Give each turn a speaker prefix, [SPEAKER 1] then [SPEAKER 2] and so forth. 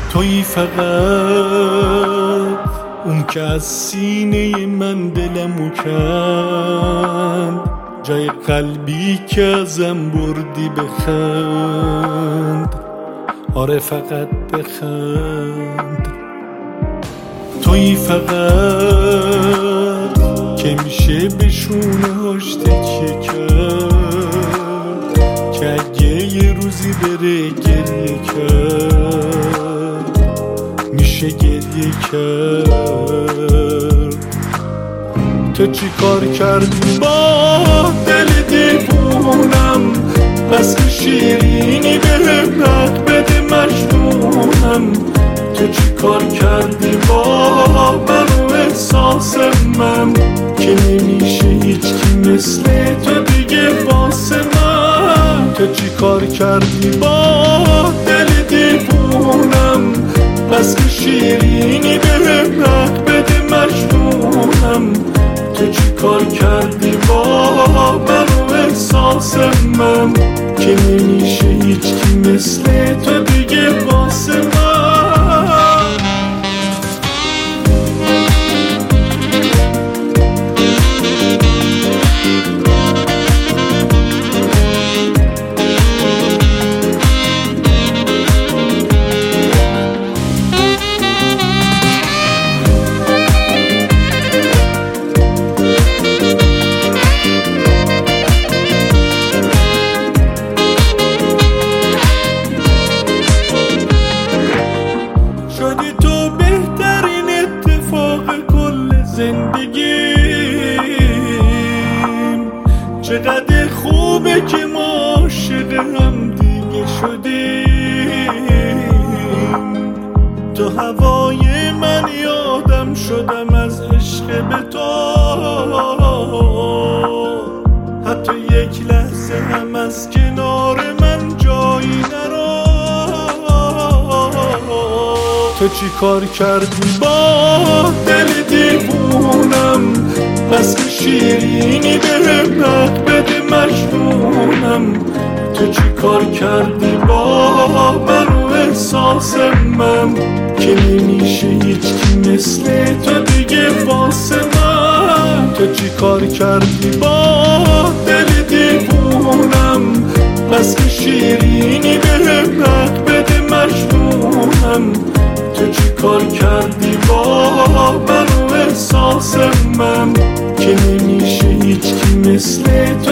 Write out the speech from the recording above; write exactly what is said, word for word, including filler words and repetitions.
[SPEAKER 1] تویی فقط اون که از سینه من دلمو کند، جای قلبی که ازم بردی بخند، آره فقط بخند. تویی فقط که میشه به شونه هاش تکیه کرد، که اگه یه روزی بره گریه کرد میشه گریه کرد. تو چی کار کردی با دل دیوونم، بس که شیرینی بهم حق بده مجنونم. تو چی کار کردی با من و احساس من، که نمیشه هیچ کی مثل تو دیگه واسه من. تو چی کار کردی با دل دیوونم، بس که شیرینی بهم حق بده مجنونم. تو چی کار کردی با من و احساس من، که نمیشه هیچ کی مثل تو دیگه واسه من. شدی تو بهترین اتفاق کل زندگیم، چقدر خوبه که ما عاشق هم دیگه شدیم. تو هوای من یادم شدم از عشق به تو، حتی یک لحظه هم از کنار من جایی نرو. تو چی کار کردی با دل دیوونم، بس که شیرینی بهم حق بده مجنونم. تو چی کار کردی با من و احساس من، که نمیشه هیچ کی مثل تو دیگه واسه من. تو چی کار کردی با دل دیوونم، بس که شیرینی بهم حق بده مجنونم. تو چی کار کردی با من و احساس من، که نمیشه هیچ کی مثل تو